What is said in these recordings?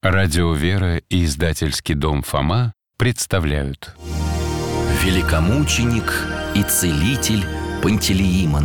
Радио «Вера» и издательский дом «Фома» представляют. Великомученик и целитель Пантелеимон.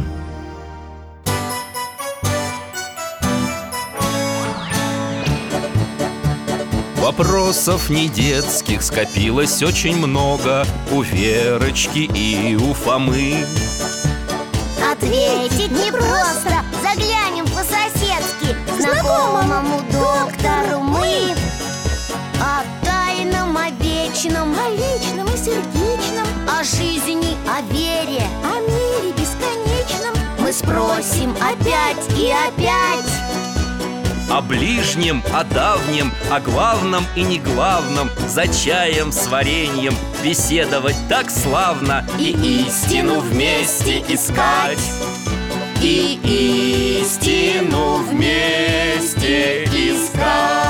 Вопросов не детских скопилось очень много у Верочки и у Фомы. Ответить непросто, заглянем по-соседски знакомому доктору мы. О тайном, о вечном, о личном и сердечном, о жизни, о вере, о мире бесконечном мы спросим опять и опять. О ближнем, о давнем, о главном и неглавном, за чаем с вареньем беседовать так славно. И истину вместе искать, и истину вместе искать.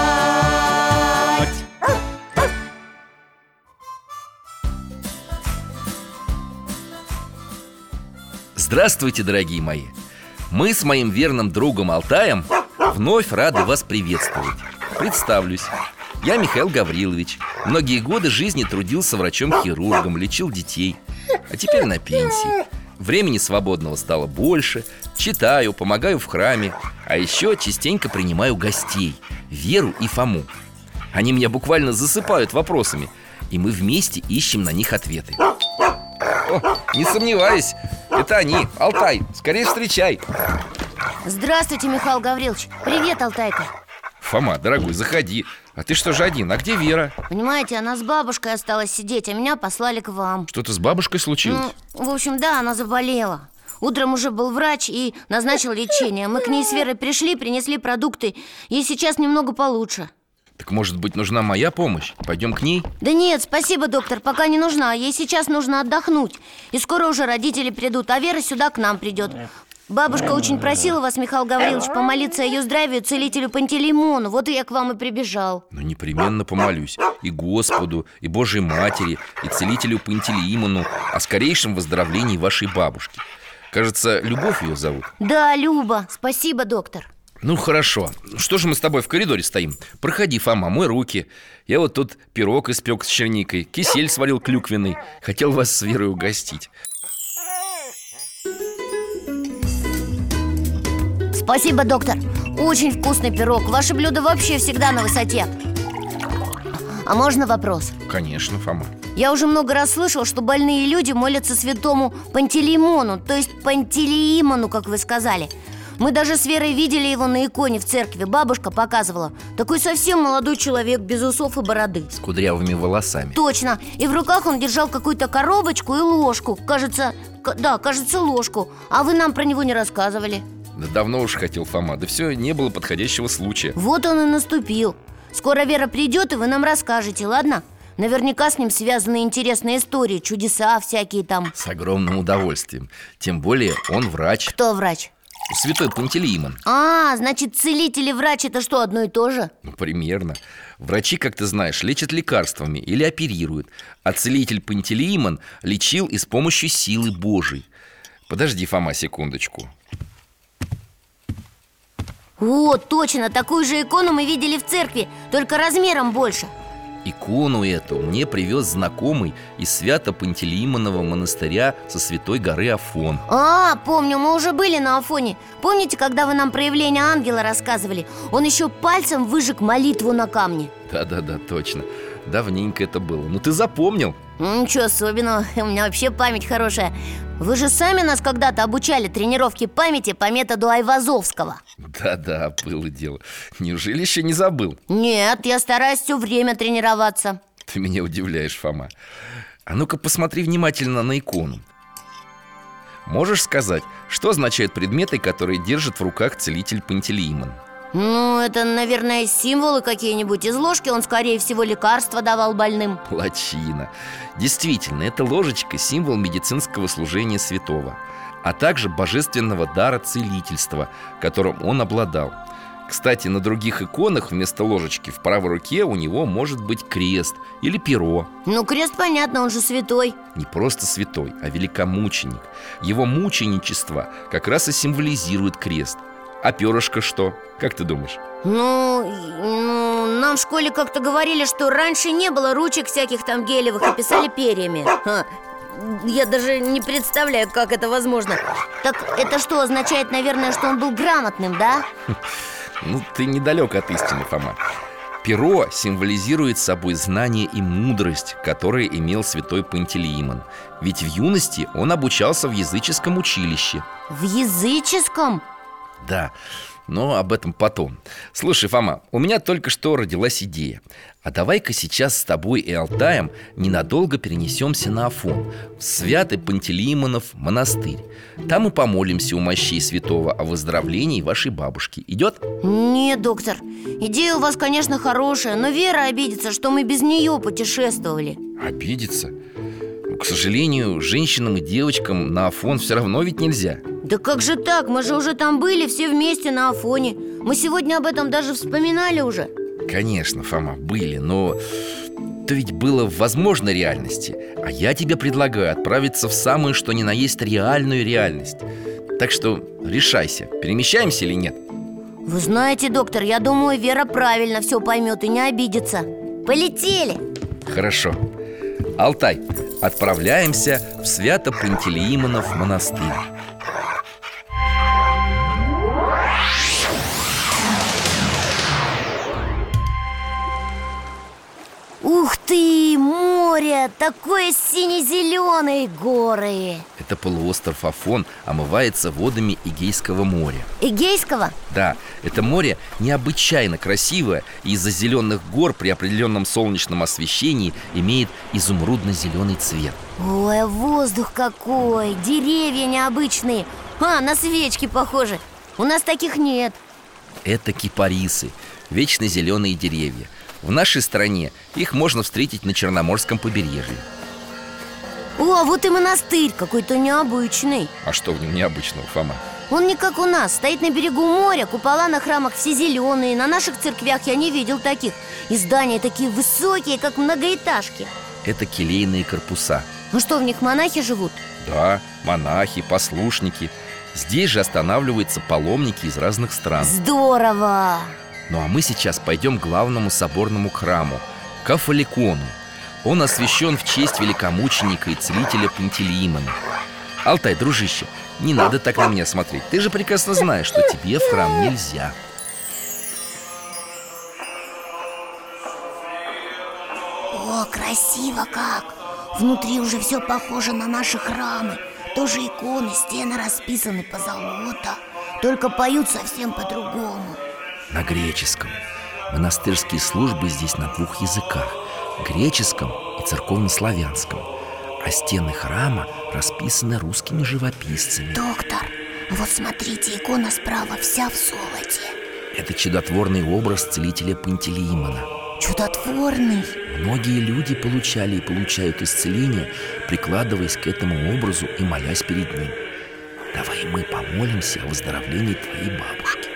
Здравствуйте, дорогие мои! Мы с моим верным другом Алтаем вновь рады вас приветствовать. Представлюсь. Я Михаил Гаврилович. Многие годы жизни трудился врачом-хирургом, лечил детей. А теперь на пенсии. Времени свободного стало больше. Читаю, помогаю в храме. А еще частенько принимаю гостей, Веру и Фому. Они меня буквально засыпают вопросами, и мы вместе ищем на них ответы. О, не сомневаюсь, это они. Алтай, скорее встречай. Здравствуйте, Михаил Гаврилович. Привет, Алтайка. Фома, дорогой, заходи. А ты что же один? А где Вера? Понимаете, она с бабушкой осталась сидеть, а меня послали к вам. Что-то с бабушкой случилось? В общем, да, она заболела. Утром уже был врач и назначил лечение. Мы к ней с Верой пришли, принесли продукты. Ей сейчас немного получше. Так может быть, нужна моя помощь? Пойдем к ней? Да нет, спасибо, доктор, пока не нужна. Ей сейчас нужно отдохнуть. И скоро уже родители придут, а Вера сюда к нам придет. Бабушка очень просила вас, Михаил Гаврилович, помолиться о ее здравии целителю Пантелеимону. Вот и я к вам и прибежал. Ну, непременно помолюсь и Господу, и Божьей Матери, и целителю Пантелеимону о скорейшем выздоровлении вашей бабушки. Кажется, Любовь ее зовут? Да, Люба, спасибо, доктор. Ну, хорошо. Что же мы с тобой в коридоре стоим? Проходи, Фома, мой руки. Я вот тут пирог испек с черникой, кисель сварил клюквенный. Хотел вас с Верой угостить. Спасибо, доктор. Очень вкусный пирог. Ваше блюдо вообще всегда на высоте. А можно вопрос? Конечно, Фома. Я уже много раз слышал, что больные люди молятся святому Пантелеимону, то есть Пантелеимону, как вы сказали. Мы даже с Верой видели его на иконе в церкви. Бабушка показывала. Такой совсем молодой человек, без усов и бороды. С кудрявыми волосами. Точно. И в руках он держал какую-то коробочку и ложку. Кажется, ложку. А вы нам про него не рассказывали. Да давно уж хотел, Фома. Да все, не было подходящего случая. Вот он и наступил. Скоро Вера придет, и вы нам расскажете, ладно? Наверняка с ним связаны интересные истории, чудеса всякие там. С огромным удовольствием. Тем более он врач. Кто врач? Святой Пантелеимон. Значит, целитель и врач — это что, одно и то же? Ну, примерно. Врачи, как ты знаешь, лечат лекарствами или оперируют. А целитель Пантелеимон лечил и с помощью силы Божией. Подожди, Фома, секундочку. О, точно, такую же икону мы видели в церкви, только размером больше. Икону эту мне привез знакомый из Свято-Пантелеимонова монастыря со святой горы Афон. Помню, мы уже были на Афоне. Помните, когда вы нам проявление ангела рассказывали? Он еще пальцем выжег молитву на камне. Да, точно. Давненько это было. Ну ты запомнил? Ничего особенного, у меня вообще память хорошая. Вы же сами нас когда-то обучали тренировке памяти по методу Айвазовского. Да, было дело. Неужели еще не забыл? Нет, я стараюсь все время тренироваться. Ты меня удивляешь, Фома. А ну-ка посмотри внимательно на икону. Можешь сказать, что означают предметы, которые держит в руках целитель Пантелеимон? Ну, это, наверное, символы какие-нибудь. Из ложки он, скорее всего, лекарства давал больным. Лачина. Действительно, эта ложечка – символ медицинского служения святого, а также божественного дара целительства, которым он обладал. Кстати, на других иконах вместо ложечки в правой руке у него может быть крест или перо. Ну, крест понятно, он же святой. Не просто святой, а великомученик. Его мученичество как раз и символизирует крест. А перышко что? Как ты думаешь? Ну, Ну, нам в школе как-то говорили, что раньше не было ручек всяких там гелевых и писали перьями. Я даже не представляю, как это возможно. Так это что, означает, наверное, что он был грамотным, да? Ну, ты недалек от истины, Фома. Перо символизирует собой знание и мудрость, которые имел святой Пантелеимон. Ведь в юности он обучался в языческом училище. В языческом? Да, но об этом потом. Слушай, Фома, у меня только что родилась идея. А давай-ка сейчас с тобой и Алтаем ненадолго перенесемся на Афон, в Святый Пантелеимонов монастырь. Там и помолимся у мощей святого о выздоровлении вашей бабушки. Идет? Нет, доктор, идея у вас, конечно, хорошая, но Вера обидится, что мы без нее путешествовали. Обидится? К сожалению, женщинам и девочкам на Афон все равно ведь нельзя. Да как же так? Мы же уже там были, все вместе на Афоне. Мы сегодня об этом даже вспоминали уже. Конечно, Фома, были, но это ведь было в возможной реальности. А я тебе предлагаю отправиться в самую что ни на есть реальную реальность. Так что решайся, перемещаемся или нет? Вы знаете, доктор, я думаю, Вера правильно все поймет и не обидится. Полетели! Хорошо. Алтай, отправляемся в Свято-Пантелеимонов монастырь. Ух ты, море! Такое сине-зеленые горы! Это полуостров Афон омывается водами Эгейского моря. Эгейского? Да, это море необычайно красивое и из-за зеленых гор при определенном солнечном освещении имеет изумрудно-зеленый цвет. Ой, воздух какой! Деревья необычные. На свечки похожи. У нас таких нет. Это кипарисы, вечно зеленые деревья. В нашей стране их можно встретить на Черноморском побережье. О, вот и монастырь, какой-то необычный. А что в нем необычного, Фома? Он не как у нас, стоит на берегу моря, купола на храмах все зеленые. На наших церквях я не видел таких. И здания такие высокие, как многоэтажки. Это келейные корпуса. Ну что, в них монахи живут? Да, монахи, послушники. Здесь же останавливаются паломники из разных стран. Здорово! Ну а мы сейчас пойдем к главному соборному храму, к Афаликону. Он освящен в честь великомученика и целителя Пантелеимона. Алтай, дружище, не надо так на меня смотреть. Ты же прекрасно знаешь, что тебе в храм нельзя. О, красиво как! Внутри уже все похоже на наши храмы. Тоже иконы, стены расписаны позолота. Только поют совсем по-другому. На греческом. Монастырские службы здесь на двух языках: греческом и церковнославянском. А стены храма расписаны русскими живописцами. Доктор, вот смотрите, икона справа вся в золоте. Это чудотворный образ целителя Пантелеимона. Чудотворный? Многие люди получали и получают исцеление, прикладываясь к этому образу и молясь перед ним. Давай мы помолимся о выздоровлении твоей бабушки.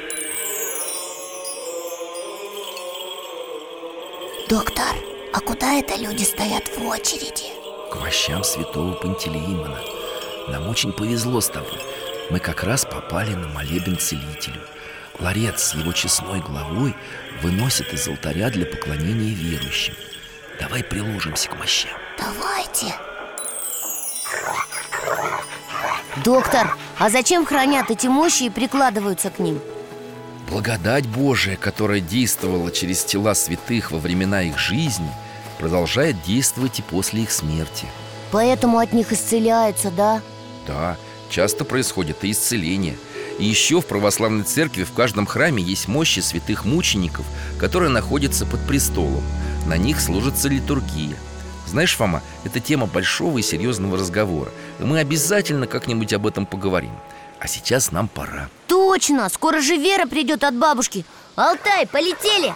Доктор, а куда это люди стоят в очереди? К мощам святого Пантелеимона. Нам очень повезло с тобой. Мы как раз попали на молебен целителю. Ларец с его честной главой выносит из алтаря для поклонения верующим. Давай приложимся к мощам. Давайте. Доктор, а зачем хранят эти мощи и прикладываются к ним? Благодать Божия, которая действовала через тела святых во времена их жизни, продолжает действовать и после их смерти. Поэтому от них исцеляются, да? Да, часто происходит и исцеление. И еще в православной церкви в каждом храме есть мощи святых мучеников, которые находятся под престолом. На них служится литургия. Знаешь, Фома, это тема большого и серьезного разговора, и мы обязательно как-нибудь об этом поговорим. А сейчас нам пора. Точно! Скоро же Вера придет от бабушки. Алтай, полетели!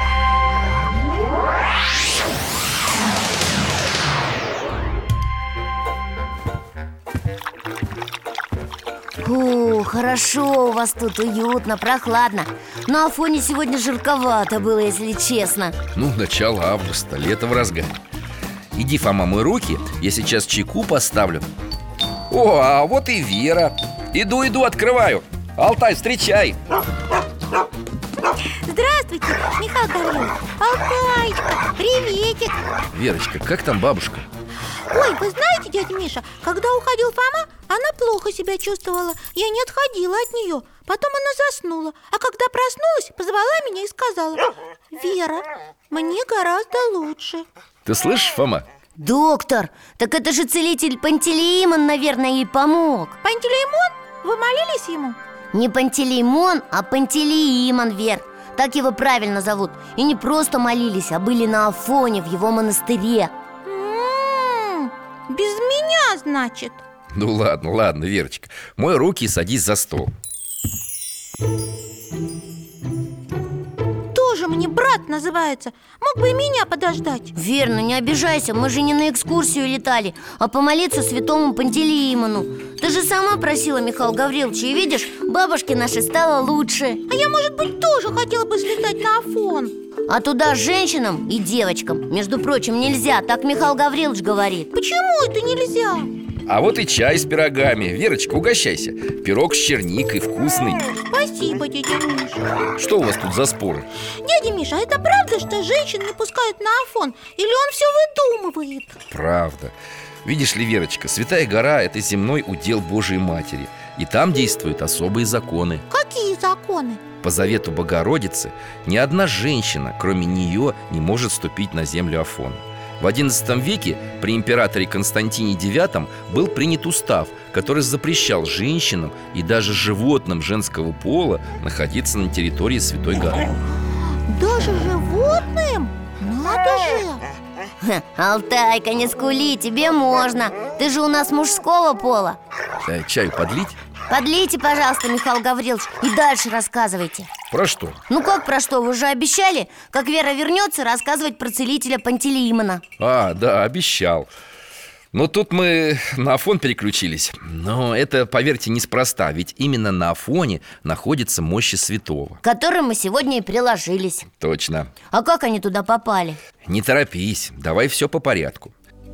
О, хорошо у вас тут, уютно, прохладно. На Афоне сегодня жарковато было, если честно. Ну, начало августа, лето в разгаре. Иди, Фома, мой руки, я сейчас чайку поставлю. О, а вот и Вера. Иду, открываю. Алтай, встречай. Здравствуйте, Здравствуйте, Михаил Гаврилович. Алтаечка, приветик. Верочка, как там бабушка? Ой, вы знаете, дядя Миша, когда уходил Фома, она плохо себя чувствовала. Я не отходила от нее. Потом она заснула. А когда проснулась, позвала меня и сказала: Вера, мне гораздо лучше. Ты слышишь, Фома? Доктор, так это же целитель Пантелеимон, наверное, ей помог. Пантелеймон? Вы молились ему? Не Пантелеймон, а Пантелеимон, Вер. Так его правильно зовут. И не просто молились, а были на Афоне, в его монастыре. Без меня, значит? Ну ладно, Верочка, мой руки и садись за стол. Тоже мне брат называется. Мог бы и меня подождать. Верно, не обижайся, мы же не на экскурсию летали, а помолиться святому Пантелеимону. Ты же сама просила, Михаил Гаврилович, и видишь, бабушке нашей стало лучше. А я, может быть, тоже хотела бы слетать на Афон. А туда женщинам и девочкам, между прочим, нельзя, так Михаил Гаврилович говорит. Почему это нельзя? А вот и чай с пирогами. Верочка, угощайся. Пирог с черникой вкусный. Спасибо, дядя Миша. Что у вас тут за споры? Дядя Миша, а это правда, что женщин не пускают на Афон? Или он все выдумывает? Правда. Видишь ли, Верочка, Святая гора – это земной удел Божией Матери. И там действуют особые законы. Какие законы? По завету Богородицы ни одна женщина, кроме нее, не может ступить на землю Афона. В XI веке при императоре Константине IX был принят устав, который запрещал женщинам и даже животным женского пола находиться на территории Святой горы. Даже животным? Надо же! Алтайка, не скули, тебе можно. Ты же у нас мужского пола. Чаю подлить? Подлейте, пожалуйста, Михаил Гаврилович, и дальше рассказывайте. Про что? Ну как про что? Вы же обещали, как Вера вернется, рассказывать про целителя Пантелеимона. Да, обещал. Но тут мы на Афон переключились. Но это, поверьте, неспроста. Ведь именно на Афоне находится мощи святого, К которым мы сегодня и приложились. Точно. А как они туда попали? Не торопись, давай все по порядку.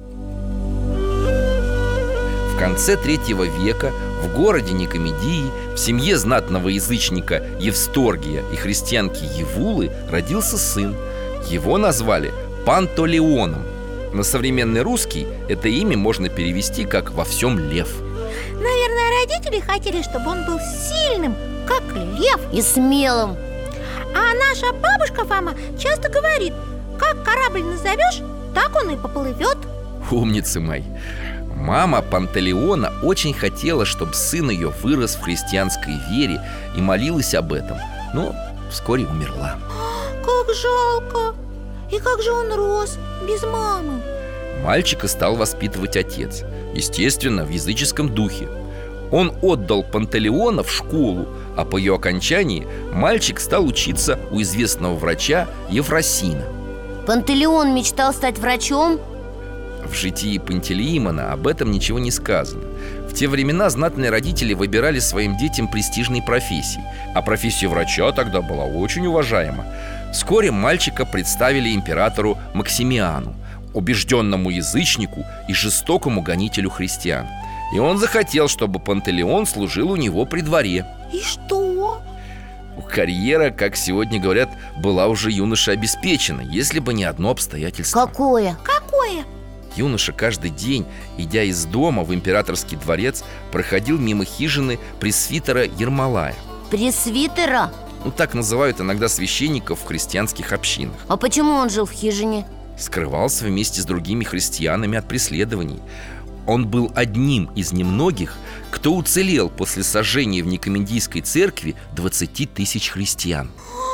В конце III века в городе Никомедии в семье знатного язычника Евсторгия и христианки Евулы родился сын. Его назвали Пантелеоном. На современный русский это имя можно перевести как «во всем лев». Наверное, родители хотели, чтобы он был сильным, как лев. И смелым. А наша бабушка Фома часто говорит: как корабль назовешь, так он и поплывет. Умницы мои. Мама Пантелеона очень хотела, чтобы сын ее вырос в христианской вере и молилась об этом, но вскоре умерла. Как жалко. И как же он рос без мамы? Мальчика стал воспитывать отец, естественно, в языческом духе. Он отдал Пантелеона в школу, а по ее окончании мальчик стал учиться у известного врача Ефросина. Пантелеон мечтал стать врачом? В житии Пантелеимона об этом ничего не сказано. В те времена знатные родители выбирали своим детям престижные профессии, а профессия врача тогда была очень уважаема. Вскоре мальчика представили императору Максимиану, убежденному язычнику и жестокому гонителю христиан. И он захотел, чтобы Пантелеон служил у него при дворе. И что? Карьера, как сегодня говорят, была уже юноше обеспечена, если бы не одно обстоятельство. Какое? Какое? Юноша каждый день, идя из дома в императорский дворец, проходил мимо хижины пресвитера Ермолая. Пресвитера? Так называют иногда священников в христианских общинах. А почему он жил в хижине? Скрывался вместе с другими христианами от преследований. Он был одним из немногих, кто уцелел после сожжения в Никомедийской церкви 20 тысяч христиан.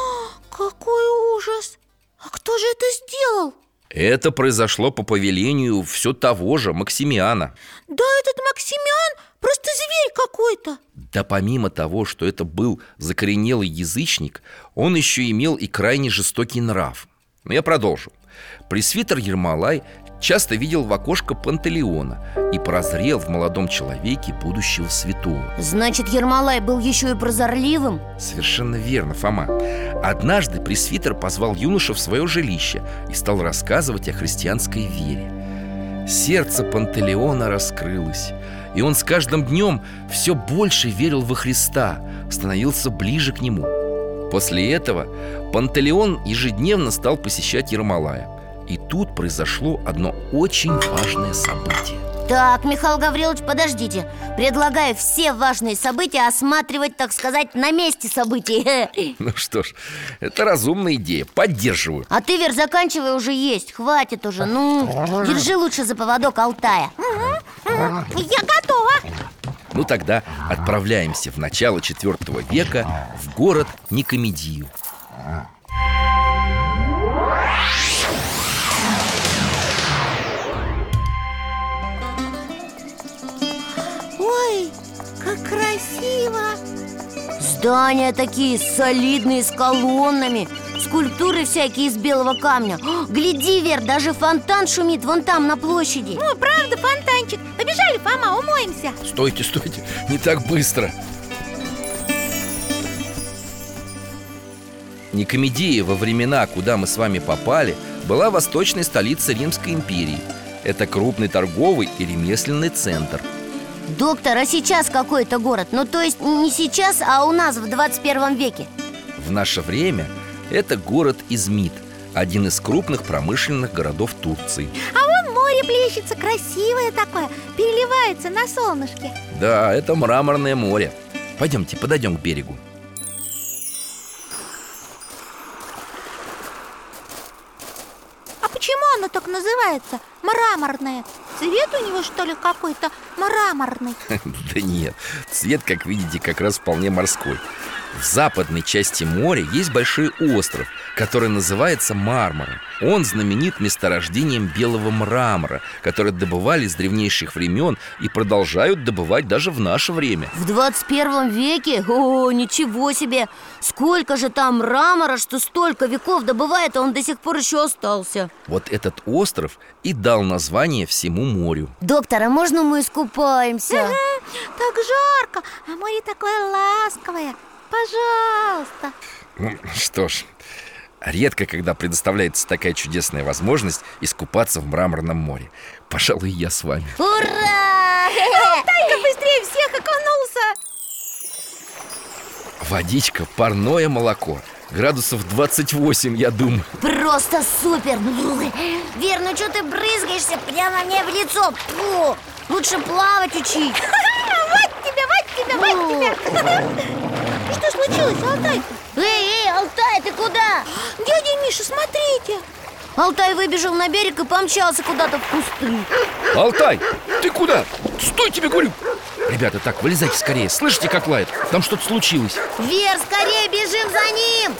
Какой ужас! А кто же это сделал? Это произошло по повелению все того же Максимиана. Да этот Максимиан просто зверь какой-то. Да помимо того, что это был закоренелый язычник, он еще имел и крайне жестокий нрав. Но я продолжу. Пресвитер Ермолай часто видел в окошко Пантелеона и прозрел в молодом человеке будущего святого. Значит, Ермолай был еще и прозорливым? Совершенно верно, Фома. Однажды пресвитер позвал юношу в свое жилище и стал рассказывать о христианской вере. Сердце Пантелеона раскрылось, и он с каждым днем все больше верил во Христа, становился ближе к Нему. После этого Пантелеон ежедневно стал посещать Ермолая. И тут произошло одно очень важное событие. Так, Михаил Гаврилович, подождите. Предлагаю все важные события осматривать, так сказать, на месте событий. Ну что ж, это разумная идея, поддерживаю. А ты, Вер, заканчивай уже есть, хватит уже. Ну, держи лучше за поводок Алтая. Я готова. Ну тогда отправляемся в начало IV века в город Никомедию. Ой, как красиво. Здания такие солидные, с колоннами. Скульптуры всякие из белого камня. О, гляди, Вер, даже фонтан шумит вон там, на площади. Ну, правда, фонтанчик. Побежали, Фома, умоемся. Стойте, стойте, не так быстро. Никомедия во времена, куда мы с вами попали, была восточной столицей Римской империи. Это крупный торговый и ремесленный центр. Доктор, а сейчас какой это город? Ну, то есть не сейчас, а у нас в 21 веке. В наше время это город Измит, один из крупных промышленных городов Турции. А вон море плещется, красивое такое, переливается на солнышке. Да, это Мраморное море. Пойдемте, подойдем к берегу. А почему оно так называется? Мраморное. Цвет у него, что ли, какой-то мраморный? Да нет, цвет, как видите, как раз вполне морской. В западной части моря есть большой остров, который называется Мармара. Он знаменит месторождением белого мрамора, который добывали с древнейших времен и продолжают добывать даже в наше время. В 21 веке? О, ничего себе! Сколько же там мрамора, что столько веков добывает, а он до сих пор еще остался. Вот этот остров и дал название всему морю. Доктор, а можно мы искупаемся? Так жарко, а море такое ласковое. Пожалуйста. Ну, что ж, редко когда предоставляется такая чудесная возможность искупаться в Мраморном море. Пожалуй, я с вами. Ура! Дай-ка быстрее всех окунулся. Водичка, парное молоко. Градусов 28, я думаю. Просто супер! Вер, ну что ты брызгаешься прямо мне в лицо? Фу! Лучше плавать учить. Вот тебя. Что случилось, Алтай? Эй, Алтай, ты куда? Дядя Миша, смотрите. Алтай выбежал на берег и помчался куда-то в кусты. Алтай, ты куда? Стой, тебе говорю! Ребята, так, вылезайте скорее. Слышите, как лает? Там что-то случилось. Вер, скорее бежим за ним!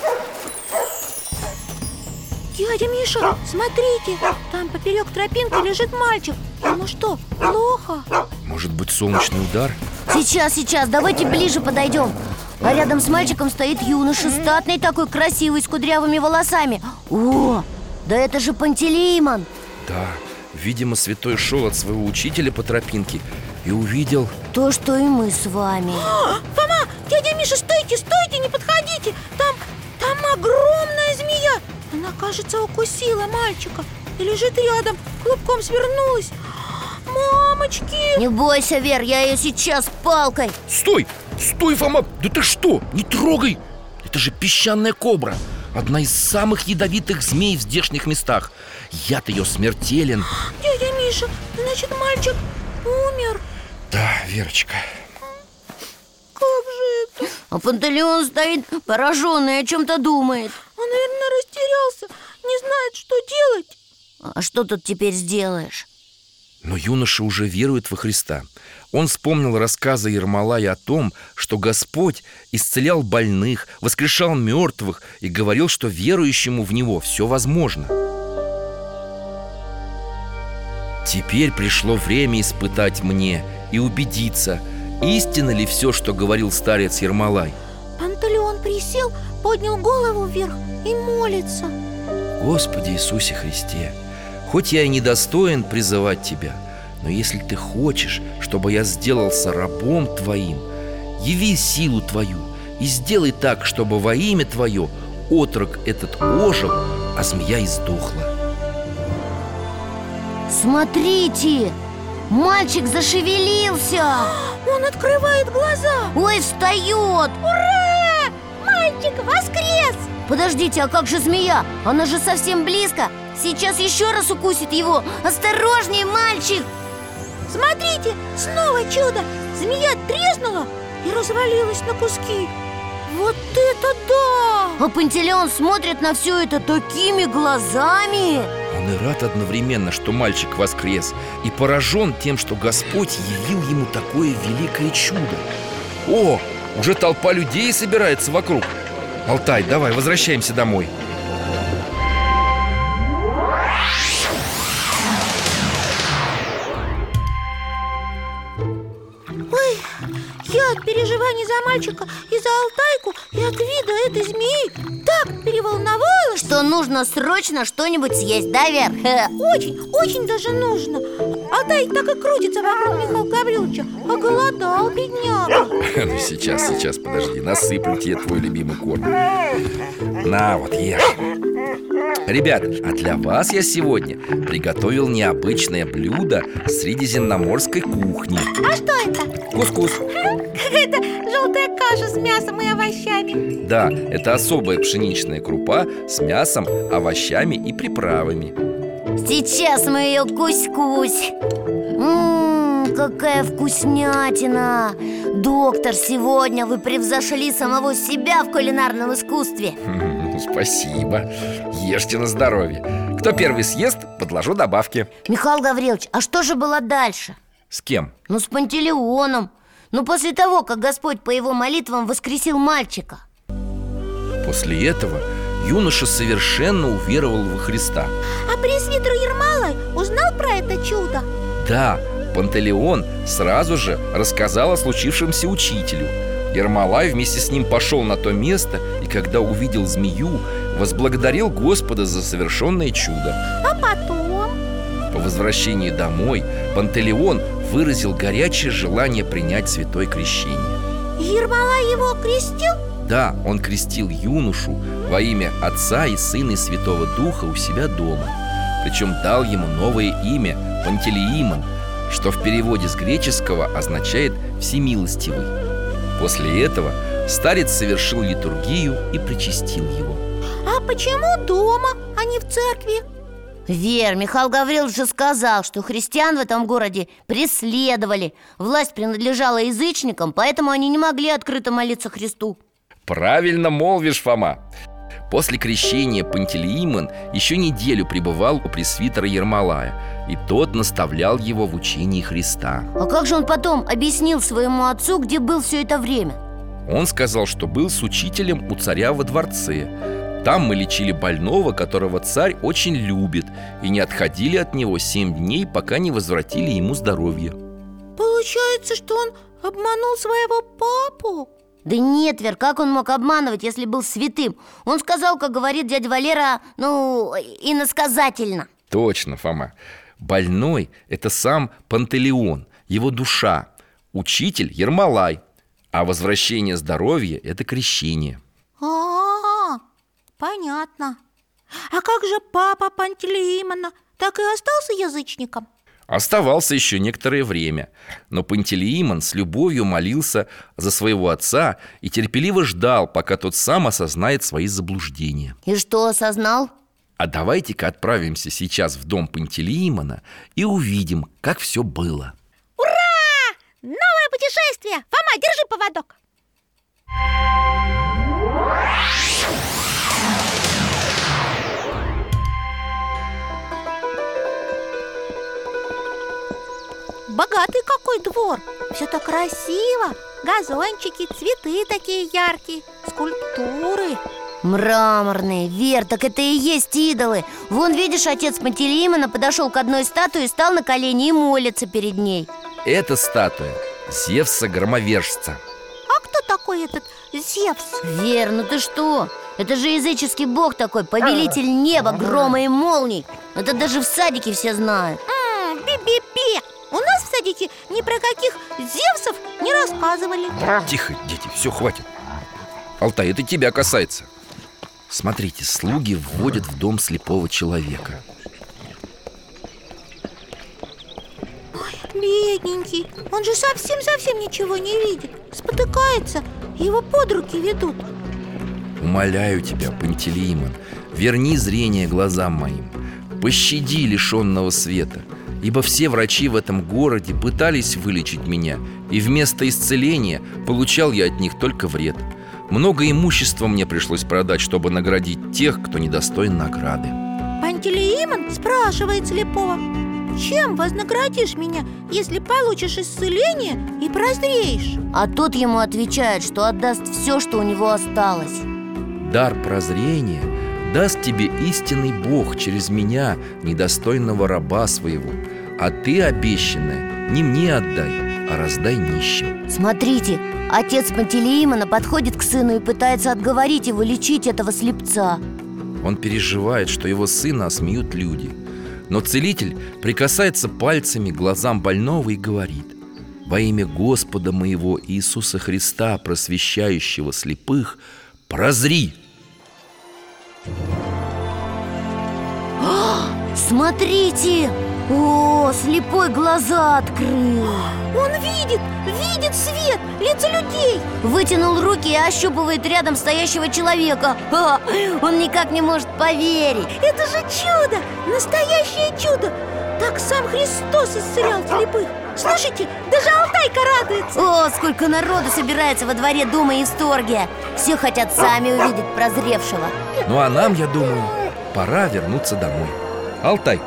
Дядя Миша, смотрите. Там поперек тропинки лежит мальчик. Ему что, плохо? Может быть, солнечный удар? Сейчас, давайте ближе подойдем. А рядом с мальчиком стоит юноша, статный такой, красивый, с кудрявыми волосами. О, да это же Пантелеимон. Да, видимо, святой шел от своего учителя по тропинке и увидел... То, что и мы с вами. Фома, дядя Миша, стойте, не подходите. Там огромная змея. Она, кажется, укусила мальчика и лежит рядом, клубком свернулась. Мамочки! Не бойся, Вер, я ее сейчас палкой. Стой, Фома, да ты что? Не трогай! Это же песчаная кобра. Одна из самых ядовитых змей в здешних местах. Яд ее смертелен. Дядя Миша, значит, мальчик умер. Да, Верочка. Как же это? А Пантелеон стоит пораженный, о чем-то думает. Он, наверное, растерялся, не знает, что делать. А что тут теперь сделаешь? Но юноша уже верует во Христа. Он вспомнил рассказы Ермолая о том, что Господь исцелял больных, воскрешал мертвых и говорил, что верующему в Него все возможно. Теперь пришло время испытать мне и убедиться, истинно ли все, что говорил старец Ермолай. Пантелеон присел, поднял голову вверх и молится. Господи Иисусе Христе, хоть я и недостоин призывать Тебя, но если Ты хочешь, чтобы я сделался рабом Твоим, яви силу Твою и сделай так, чтобы во имя Твое отрок этот ожил, а змея издохла. Смотрите, мальчик зашевелился. Он открывает глаза. Ой, встает. Ура! Мальчик Мальчик воскрес! Подождите, а как же змея? Она же совсем близко. Сейчас еще раз укусит его. Осторожней, мальчик! Смотрите, снова чудо! Змея треснула и развалилась на куски. Вот это да! А Пантелеон смотрит на все это такими глазами. Он и рад одновременно, что мальчик воскрес, и поражен тем, что Господь явил ему такое великое чудо. О, уже толпа людей собирается вокруг. Алтай, давай, возвращаемся домой. Ой, я от переживаний за мальчика и за Алтайку, и от вида этой змеи так переволновалась. Что нужно срочно что-нибудь съесть, да, Вер? Очень, очень даже нужно. Алтай так и крутится вокруг Михаила Гавриловича. Оголодал, бедняга. Ну сейчас, подожди, насыплю тебе твой любимый корм. На, вот ешь. Ребят, а для вас я сегодня приготовил необычное блюдо средиземноморской кухни. А что это? Кускус. Какая-то желтая каша с мясом и овощами. Да, это особая пшеничная крупа с мясом, овощами и приправами. Сейчас мы ее кусь-кусь. Какая вкуснятина! Доктор, сегодня вы превзошли самого себя в кулинарном искусстве. Спасибо. Ешьте на здоровье. Кто первый съест, подложу добавки. Михаил Гаврилович, а что же было дальше? С кем? Ну, с Пантелеоном. Ну, после того, как Господь по его молитвам воскресил мальчика. После этого юноша совершенно уверовал во Христа. А пресвитер Ермолай узнал про это чудо? Да, Пантелеон сразу же рассказал о случившемся учителю. Ермолай вместе с ним пошел на то место, и когда увидел змею, возблагодарил Господа за совершенное чудо. А потом? По возвращении домой Пантелеон выразил горячее желание принять святое крещение. Ермолай его крестил? Да, он крестил юношу во имя Отца и Сына и Святого Духа у себя дома. Причем дал ему новое имя Пантелеимон, что в переводе с греческого означает «всемилостивый». После этого старец совершил литургию и причастил его. А почему дома, а не в церкви? Вер, Михаил Гаврилович же сказал, что христиан в этом городе преследовали. Власть принадлежала язычникам, поэтому они не могли открыто молиться Христу. Правильно молвишь, Фома. После крещения Пантелеимон еще неделю пребывал у пресвитера Ермолая, и тот наставлял его в учении Христа. А как же он потом объяснил своему отцу, где был все это время? Он сказал, что был с учителем у царя во дворце. Там мы лечили больного, которого царь очень любит, и не отходили от него 7 дней, пока не возвратили ему здоровье. Получается, что он обманул своего папу? Да нет, Вер, как он мог обманывать, если был святым? Он сказал, как говорит дядя Валера, иносказательно. Точно, Фома. Больной – это сам Пантелеон, его душа. Учитель – Ермолай. А возвращение здоровья – это крещение. Понятно. А как же папа Пантелеимона? Так и остался язычником? Оставался еще некоторое время. Но Пантелеимон с любовью молился за своего отца и терпеливо ждал, пока тот сам осознает свои заблуждения. И что осознал? А давайте-ка отправимся сейчас в дом Пантелеимона и увидим, как все было. Ура! Новое путешествие! Фома, держи поводок. Богатый какой двор! Все так красиво! Газончики, цветы такие яркие, скульптуры. Мраморные, Вер, так это и есть идолы. Вон, видишь, отец Пантелеимона подошел к одной статуе, стал на колени и молится перед ней. Это статуя Зевса-громовержца. А кто такой этот Зевс? Вер, ну ты что? Это же языческий бог такой, повелитель неба, грома и молний. Это даже в садике все знают. Би-би-би! У нас в садике ни про каких Зевсов не рассказывали. Тихо, дети, все, хватит. Алтай, это тебя касается. Смотрите, слуги вводят в дом слепого человека. Бедненький, он же совсем-совсем ничего не видит. Спотыкается, его под руки ведут. Умоляю тебя, Пантелеимон, верни зрение глазам моим, пощади лишенного света, ибо все врачи в этом городе пытались вылечить меня, и вместо исцеления получал я от них только вред. Много имущества мне пришлось продать, чтобы наградить тех, кто недостоин награды. Пантелеимон спрашивает слепого: чем вознаградишь меня, если получишь исцеление и прозреешь? А тот ему отвечает, что отдаст все, что у него осталось. Дар прозрения даст тебе истинный Бог через меня, недостойного раба своего. А ты, обещанное, не мне отдай, а раздай нищим. Смотрите, отец Пантелеимона подходит к сыну и пытается отговорить его лечить этого слепца. Он переживает, что его сына осмеют люди. Но целитель прикасается пальцами к глазам больного и говорит: во имя Господа моего Иисуса Христа, просвещающего слепых, прозри! Смотрите! О, слепой глаза открыл. Он видит свет, лица людей. Вытянул руки и ощупывает рядом стоящего человека. Он никак не может поверить. Это же чудо, настоящее чудо. Так сам Христос исцелял слепых. Слушайте, даже Алтайка радуется. О, сколько народу собирается во дворе дома Исторгия. Все хотят сами увидеть прозревшего. Ну а нам, я думаю, пора вернуться домой. Алтай,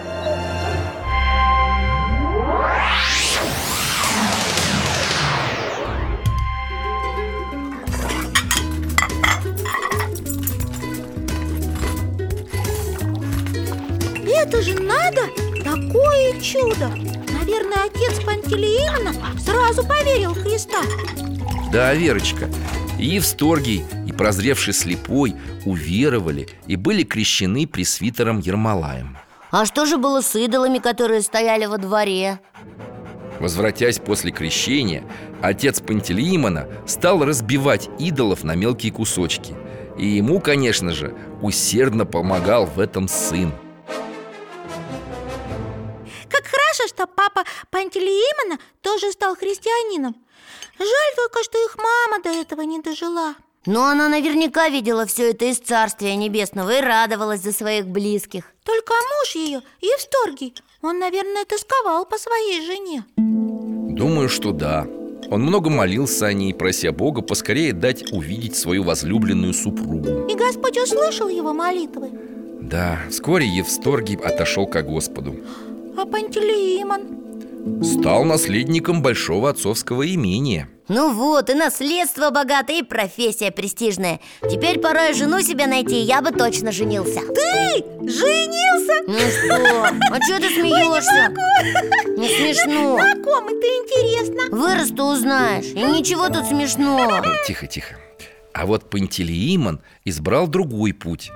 это же надо! Такое чудо! Наверное, отец Пантелеимона сразу поверил в Христа. да, Верочка, и Евсторгий, и прозревший слепой уверовали и были крещены пресвитером Ермолаем. А что же было с идолами, которые стояли во дворе? Возвратясь после крещения, отец Пантелеимона стал разбивать идолов на мелкие кусочки. И ему, конечно же, усердно помогал в этом сын. Как хорошо, что папа Пантелеимона тоже стал христианином. Жаль только, что их мама до этого не дожила. Но она наверняка видела все это из Царствия Небесного и радовалась за своих близких. Только муж ее, Евсторгий, он, наверное, тосковал по своей жене. Думаю, что да. Он много молился о ней, прося Бога поскорее дать увидеть свою возлюбленную супругу. И Господь услышал его молитвы. Да, вскоре Евсторгий отошел ко Господу. А Пантелеимон? Стал наследником большого отцовского имения. Ну вот, и наследство богатое, и профессия престижная. Теперь пора и жену себе найти, я бы точно женился. Ты женился? Ну что? А чего ты смеешься? Не смешно. На ком это интересно? Вырасту, узнаешь. И ничего тут смешного. Тихо, тихо. А вот Пантелеимон избрал другой путь.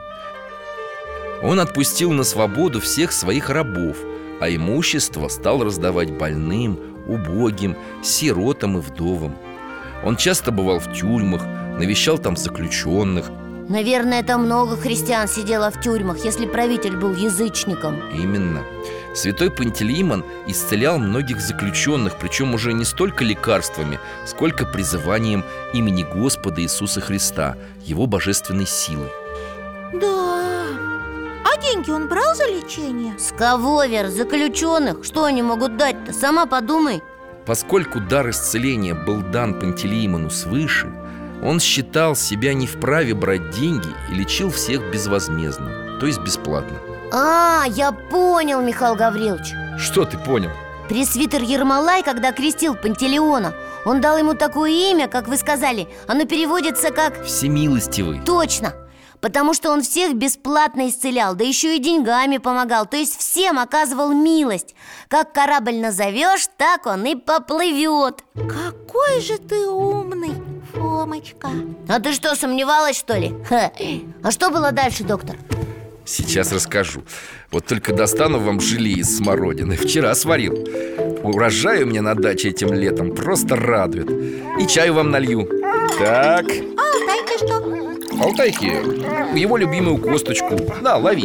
Он отпустил на свободу всех своих рабов, а имущество стал раздавать больным, убогим, сиротам и вдовам. Он часто бывал в тюрьмах, навещал там заключенных. Наверное, там много христиан сидело в тюрьмах, если правитель был язычником. Именно. Святой Пантелеимон исцелял многих заключенных, причем уже не столько лекарствами, сколько призыванием имени Господа Иисуса Христа, Его божественной силы. Да. А деньги он брал за лечение? С кого, Вер? Заключенных? Что они могут дать-то? Сама подумай. Поскольку дар исцеления был дан Пантелеимону свыше, он считал себя не вправе брать деньги и лечил всех безвозмездно, то есть бесплатно. А, я понял, Михаил Гаврилович. Что ты понял? Пресвитер Ермолай, когда крестил Пантелеона, он дал ему такое имя, как вы сказали. Оно переводится как... Всемилостивый. Точно! Потому что он всех бесплатно исцелял, да еще и деньгами помогал. То есть всем оказывал милость. Как корабль назовешь, так он и поплывет. Какой же ты умный, Фомочка. А ты что, сомневалась, что ли? Ха. А что было дальше, доктор? Сейчас расскажу. Вот только достану вам желе из смородины. Вчера сварил. Урожай у меня на даче этим летом просто радует. И чаю вам налью. Так. А Алтайке что? Алтайке его любимую косточку. На, лови.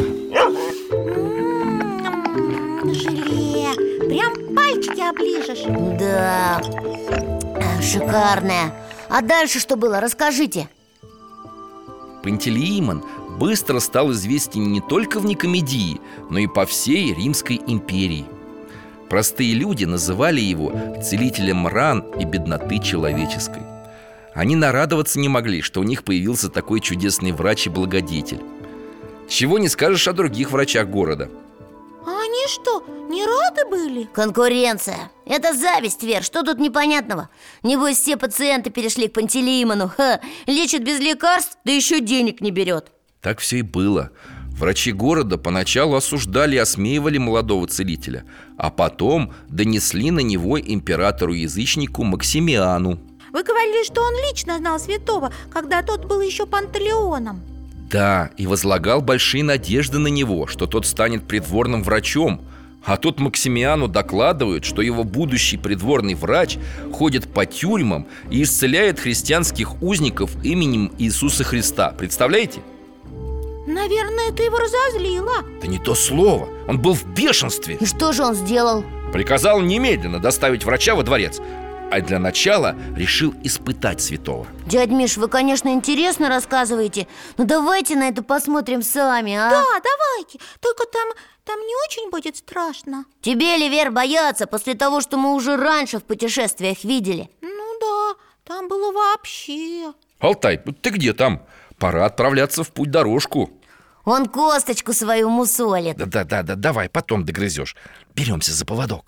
Желе. Прям пальчики оближешь. Да, шикарная. А дальше что было? Расскажите. Пантелеимон быстро стал известен не только в Никомедии, но и по всей Римской империи. Простые люди называли его целителем ран и бедноты человеческой. Они нарадоваться не могли, что у них появился такой чудесный врач и благодетель. Чего не скажешь о других врачах города. А они что, не рады были? Конкуренция. Это зависть, Вер, что тут непонятного? Небось, все пациенты перешли к Пантелеимону. Лечит без лекарств, да еще денег не берет. Так все и было. Врачи города поначалу осуждали и осмеивали молодого целителя, а потом донесли на него императору-язычнику Максимиану. Вы говорили, что он лично знал святого, когда тот был еще Пантелеоном. Да, и возлагал большие надежды на него, что тот станет придворным врачом. А тут Максимиану докладывают, что его будущий придворный врач ходит по тюрьмам и исцеляет христианских узников именем Иисуса Христа. Представляете? Наверное, это его разозлило. Да не то слово, он был в бешенстве. И что же он сделал? Приказал немедленно доставить врача во дворец, а для начала решил испытать святого. Дядь Миш, вы, конечно, интересно рассказываете, но давайте на это посмотрим сами, а? Да, давайте, только там не очень будет страшно. Тебе ли, Вер, бояться после того, что мы уже раньше в путешествиях видели? Ну да, там было вообще. Алтай, ты где там? Пора отправляться в путь-дорожку. Он косточку свою мусолит. Да, давай, потом догрызешь. Беремся за поводок.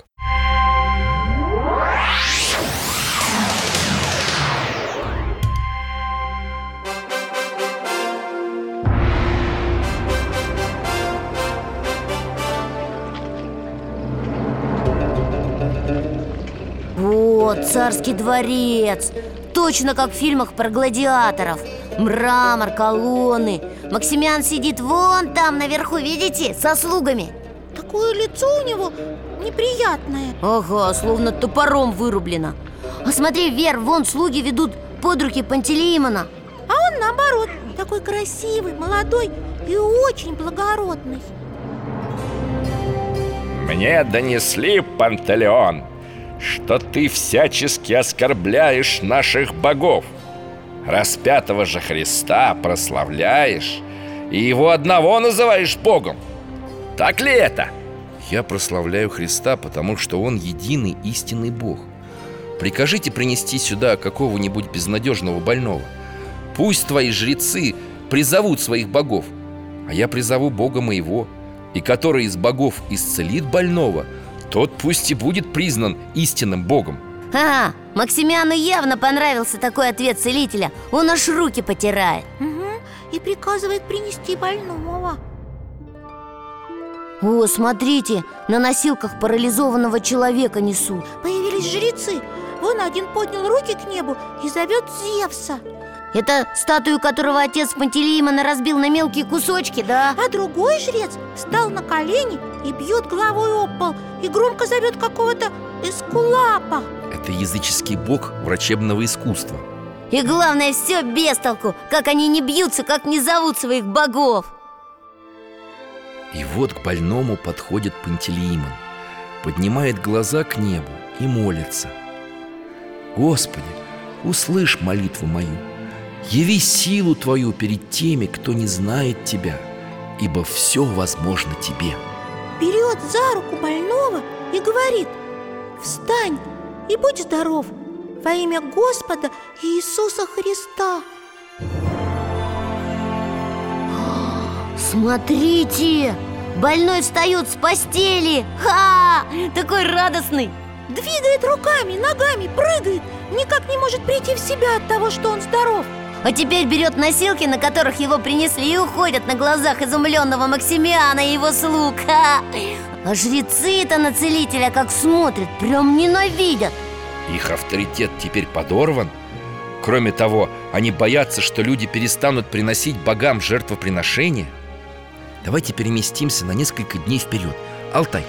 Вот, царский дворец. Точно как в фильмах про гладиаторов. Мрамор, колонны. Максимиан сидит вон там наверху, видите, со слугами. Такое лицо у него неприятное. Ага, словно топором вырублено. А смотри, Вер, вон слуги ведут под руки Пантелеимона. А он наоборот, такой красивый, молодой и очень благородный. Мне донесли, Пантелеон, что ты всячески оскорбляешь наших богов, распятого же Христа прославляешь и его одного называешь Богом. Так ли это? Я прославляю Христа, потому что Он единый истинный Бог. Прикажите принести сюда какого-нибудь безнадежного больного. Пусть твои жрецы призовут своих богов, а я призову Бога моего. И который из богов исцелит больного, тот пусть и будет признан истинным Богом. Ага, Максимиану явно понравился такой ответ целителя. Он аж руки потирает. Угу, и приказывает принести больного. О, смотрите, на носилках парализованного человека несут. Появились жрецы. Вон один поднял руки к небу и зовет Зевса. Это статую, которого отец Пантелеимона разбил на мелкие кусочки, да? А другой жрец встал на колени и бьет головой об пол и громко зовет какого-то Эскулапа. Это языческий бог врачебного искусства. И главное, все без толку. Как они не бьются, как не зовут своих богов. И вот к больному подходит Пантелеимон, поднимает глаза к небу и молится: Господи, услышь молитву мою, яви силу Твою перед теми, кто не знает Тебя, ибо все возможно Тебе. Берет за руку больного и говорит: встань и будь здоров во имя Господа Иисуса Христа. Смотрите, больной встает с постели. Ха! Такой радостный. Двигает руками, ногами, прыгает. Никак не может прийти в себя от того, что он здоров. А теперь берет носилки, на которых его принесли, и уходят на глазах изумленного Максимиана и его слуг. Ха! А жрецы-то на целителя как смотрят, прям ненавидят. Их авторитет теперь подорван. Кроме того, они боятся, что люди перестанут приносить богам жертвоприношения. Давайте переместимся на несколько дней вперед. Алтай.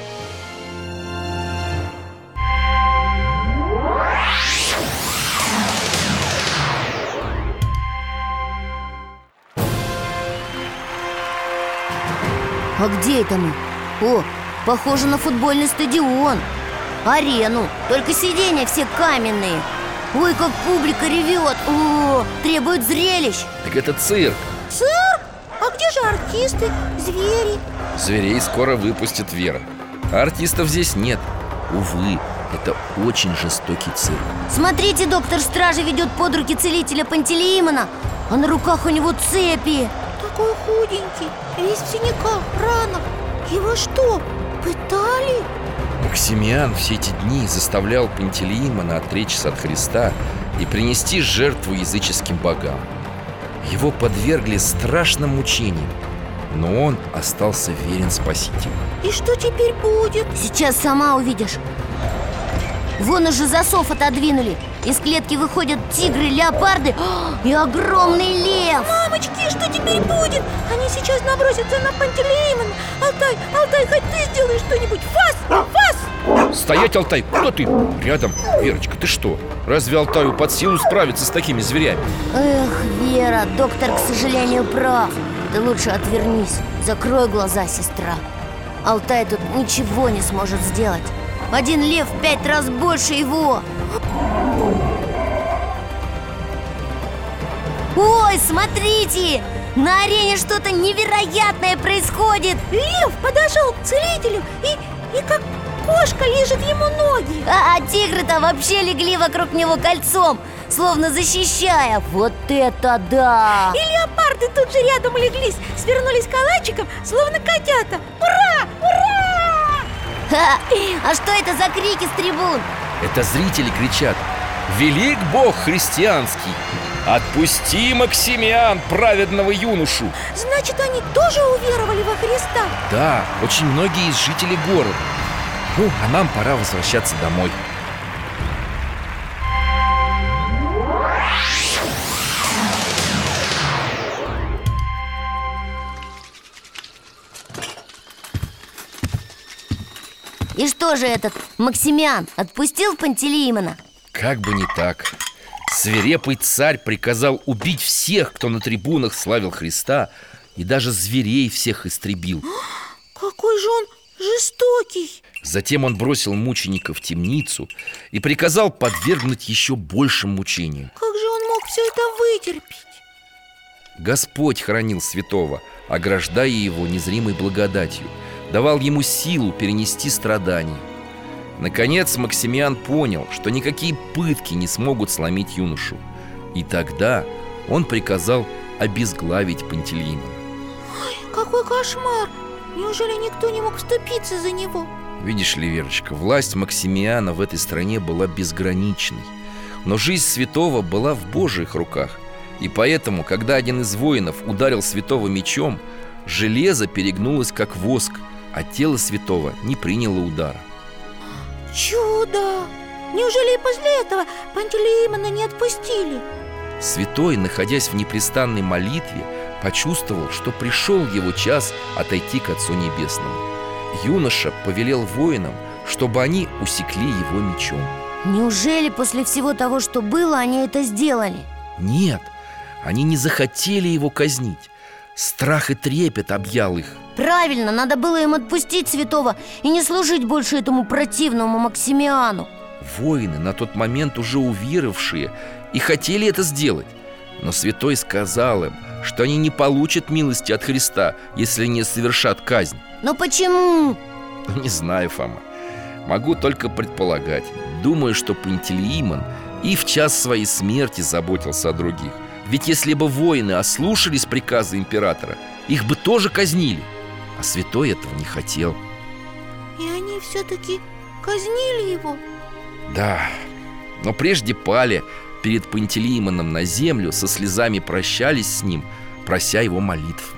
А где это мы? О, похоже на футбольный стадион. Арену, только сиденья все каменные. Ой, как публика ревет. О, требует зрелищ. Так это цирк. Цирк? А где же артисты, звери? Зверей скоро выпустит Вера, а артистов здесь нет. Увы, это очень жестокий цирк. Смотрите, доктор Стражи ведет под руки целителя Пантелеимона, а на руках у него цепи. Такой худенький, весь в синяках, ранах. Его что, пытали? Максимиан все эти дни заставлял Пантелеимона отречься от Христа и принести жертву языческим богам. Его подвергли страшным мучениям, но он остался верен Спасителю. И что теперь будет? Сейчас сама увидишь. Вон уже засов отодвинули. Из клетки выходят тигры, леопарды и огромный лев. Мамочки, что теперь будет? Они сейчас набросятся на Пантелеимона. Алтай, хоть ты сделаешь что-нибудь. Фас! Стоять, Алтай! Куда ты? Рядом. Верочка, ты что? Разве Алтаю под силу справиться с такими зверями? Эх, Вера, доктор, к сожалению, прав. Ты лучше отвернись. Закрой глаза, сестра. Алтай тут ничего не сможет сделать. Один лев в 5 раз больше его. Ой, смотрите! На арене что-то невероятное происходит. Лев подошел к целителю и как кошка лижет ему ноги. А тигры-то вообще легли вокруг него кольцом, словно защищая. Вот это да! И леопарды тут же рядом улеглись, свернулись калачиком, словно котята. Ура! Ура! Ха! А что это за крики с трибун? Это зрители кричат: «Велик Бог христианский! Отпусти, Максимиан, праведного юношу!» Значит, они тоже уверовали во Христа? Да, очень многие из жителей города. Ну, а нам пора возвращаться домой. И что же этот Максимиан отпустил Пантелеимона? Как бы не так. Свирепый царь приказал убить всех, кто на трибунах славил Христа, и даже зверей всех истребил. Какой же он жестокий! Затем он бросил мучеников в темницу и приказал подвергнуть еще большим мучениям. Как же он мог все это вытерпеть? Господь хранил святого, ограждая его незримой благодатью, давал ему силу перенести страдания. Наконец Максимиан понял, что никакие пытки не смогут сломить юношу. И тогда он приказал обезглавить Пантелеимона. Ой, какой кошмар! Неужели никто не мог вступиться за него? Видишь ли, Верочка, власть Максимиана в этой стране была безграничной. Но жизнь святого была в Божьих руках. И поэтому, когда один из воинов ударил святого мечом, железо перегнулось как воск, а тело святого не приняло удара. Чудо! Неужели и после этого Пантелеимона не отпустили? Святой, находясь в непрестанной молитве, почувствовал, что пришел его час отойти к Отцу Небесному. Юноша повелел воинам, чтобы они усекли его мечом. Неужели после всего того, что было, они это сделали? Нет, они не захотели его казнить. Страх и трепет объял их. Правильно, надо было им отпустить святого и не служить больше этому противному Максимиану. Воины, на тот момент уже уверовавшие, и хотели это сделать. Но святой сказал им, что они не получат милости от Христа, если не совершат казнь. Но почему? Не знаю, Фома. Могу только предполагать. Думаю, что Пантелеимон и в час своей смерти заботился о других. Ведь если бы воины ослушались приказа императора, их бы тоже казнили. А святой этого не хотел. И они все-таки казнили его? Да, но прежде пали перед Пантелеимоном на землю, со слезами прощались с ним, прося его молитв.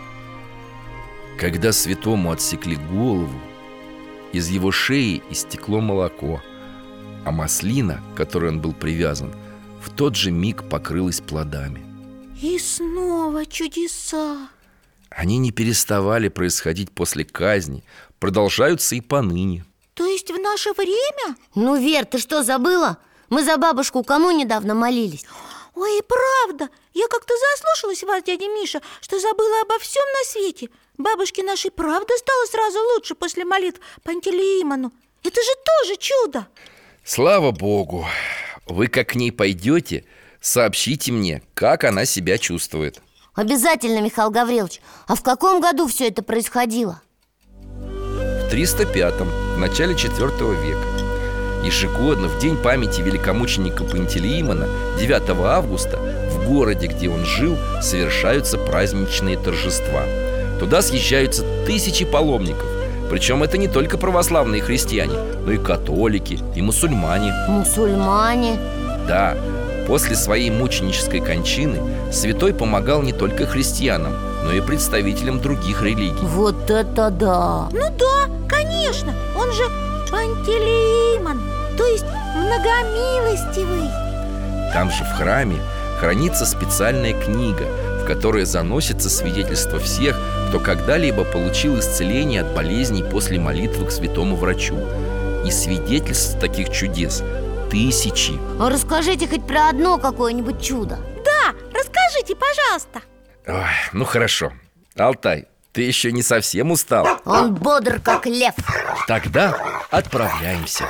Когда святому отсекли голову, из его шеи истекло молоко, а маслина, к которой он был привязан, в тот же миг покрылась плодами. И снова чудеса. Они не переставали происходить после казни, продолжаются и поныне. То есть в наше время? Ну, Вер, ты что, забыла? Мы за бабушку кому недавно молились? Ой, и правда. Я как-то заслушалась вас, дядя Миша, что забыла обо всем на свете. Бабушке нашей правда стало сразу лучше после молитв Пантелеимону. Это же тоже чудо. Слава Богу! Вы как к ней пойдете, сообщите мне, как она себя чувствует. Обязательно, Михаил Гаврилович. А в каком году все это происходило? В 305-м, в начале IV века. Ежегодно, в день памяти великомученика Пантелеимона, 9 августа, в городе, где он жил, совершаются праздничные торжества. Туда съезжаются тысячи паломников. Причем это не только православные христиане, но и католики, и мусульмане. Мусульмане? Да, после своей мученической кончины святой помогал не только христианам, но и представителям других религий. Вот это да! Ну да, конечно, он же Пантелеимон, то есть многомилостивый. Там же в храме хранится специальная книга, в которой заносится свидетельство всех, кто когда-либо получил исцеление от болезней после молитвы к святому врачу. И свидетельств таких чудес тысячи. А расскажите хоть про одно какое-нибудь чудо. Да, расскажите, пожалуйста. Ой, ну хорошо. Алтай, ты еще не совсем устал? Он бодр, как лев. Тогда отправляемся.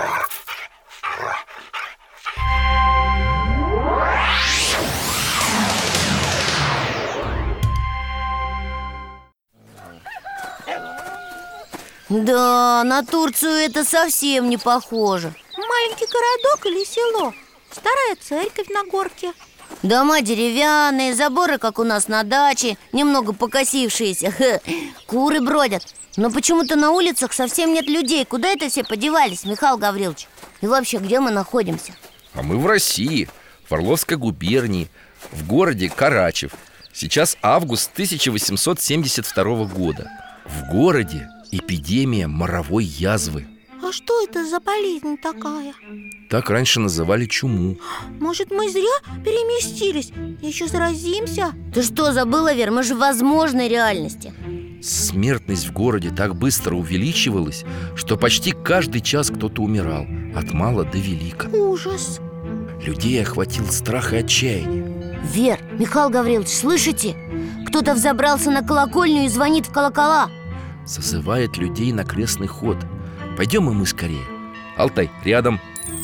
Да, на Турцию это совсем не похоже. Маленький городок или село? Старая церковь на горке. Дома деревянные, заборы, как у нас на даче, немного покосившиеся. Куры бродят. Но почему-то на улицах совсем нет людей. Куда это все подевались, Михаил Гаврилович? И вообще, где мы находимся? А мы в России, в Орловской губернии, в городе Карачев. Сейчас август 1872 года. В городе эпидемия моровой язвы. А что это за болезнь такая? Так раньше называли чуму. Может, мы зря переместились? Еще заразимся? Ты что, забыла, Вер? Мы же в возможной реальности. Смертность в городе так быстро увеличивалась, что почти каждый час кто-то умирал, от мала до велика. Ужас. Людей охватил страх и отчаяние. Вер, Михаил Гаврилович, слышите? Кто-то взобрался на колокольню и звонит в колокола. Созывает людей на крестный ход. Пойдем и мы скорее. Алтай, рядом.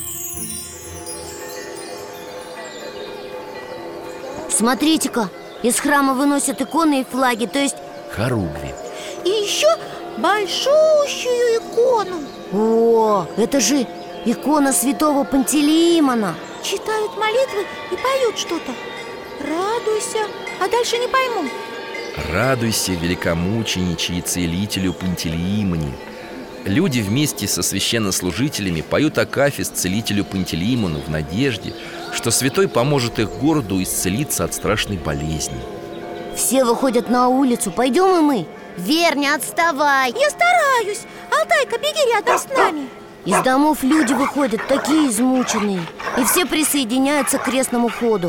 Смотрите-ка, из храма выносят иконы и флаги, то есть... Хоругви. И еще большущую икону. О, это же икона святого Пантелеимона. Читают молитвы и поют что-то. Радуйся. А дальше не пойму. Радуйся, великомучениче и целителю Пантелеимоне. Люди вместе со священнослужителями поют акафист целителю Пантелеимону в надежде, что святой поможет их городу исцелиться от страшной болезни. Все выходят на улицу, пойдем и мы. Вер, не отставай. Я стараюсь. Алтайка, беги рядом с нами. Из домов люди выходят, такие измученные. И все присоединяются к крестному ходу.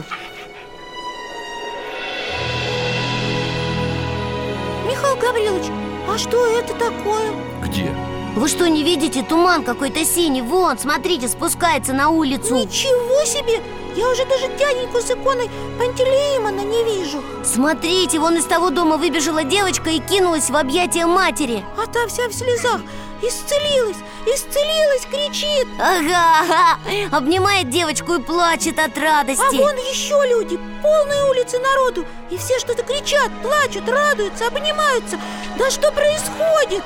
Михаил Гаврилович, а что это такое? Где? Вы что, не видите? Туман какой-то синий. Вон, смотрите, спускается на улицу. Ничего себе! Я уже даже дяденьку с иконой Пантелеимона не вижу. Смотрите, вон из того дома выбежала девочка и кинулась в объятия матери. А та вся в слезах. Исцелилась, исцелилась, кричит. Ага, обнимает девочку и плачет от радости. А вон еще люди, полные улицы народу. И все что-то кричат, плачут, радуются, обнимаются. Да что происходит?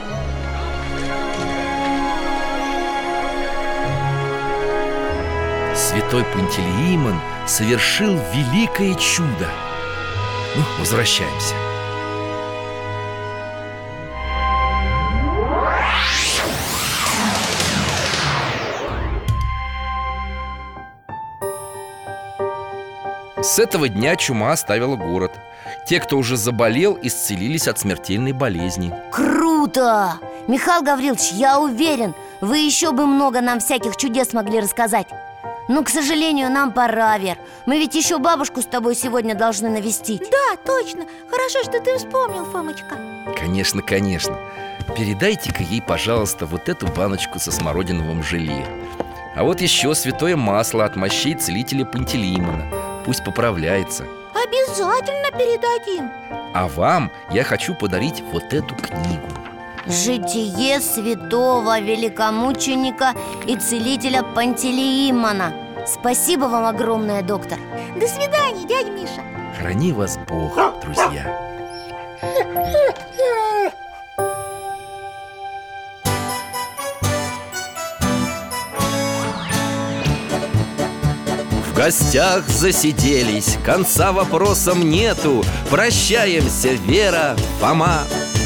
Святой Пантелеимон совершил великое чудо. Ну, возвращаемся. С этого дня чума оставила город. Те, кто уже заболел, исцелились от смертельной болезни. Круто! Михаил Гаврилович, я уверен, вы еще бы много нам всяких чудес могли рассказать. Но, к сожалению, нам пора, Вер. Мы ведь еще бабушку с тобой сегодня должны навестить. Да, точно. Хорошо, что ты вспомнил, Фомочка. Конечно, конечно. Передайте-ка ей, пожалуйста, вот эту баночку со смородиновым желе. А вот еще святое масло от мощей целителя Пантелеимона. Пусть поправляется. Обязательно передадим. А вам я хочу подарить вот эту книгу. «Житие святого великомученика и целителя Пантелеимона». Спасибо вам огромное, доктор. До свидания, дядя Миша. Храни вас Бог, друзья. В гостях засиделись, конца вопросам нету. Прощаемся, Вера, Фома.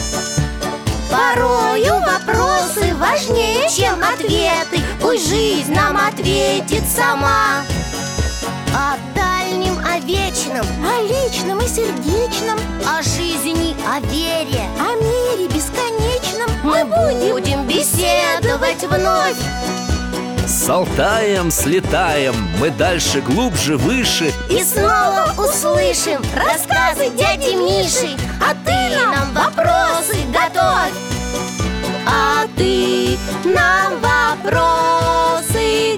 Порою вопросы важнее, чем ответы. Пусть жизнь нам ответит сама. О дальнем, о вечном, О личном и сердечном, о жизни, о вере о мире бесконечном мы будем беседовать вновь. С Алтаем слетаем, мы дальше, глубже, выше. И снова услышим рассказы дяди Миши. А ты нам вопросы готовь. А ты нам вопросы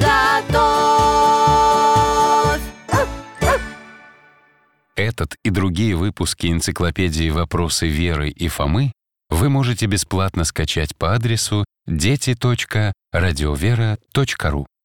готовь. Этот и другие выпуски энциклопедии «Вопросы Веры и Фомы» вы можете бесплатно скачать по адресу дети.радиовера.ру.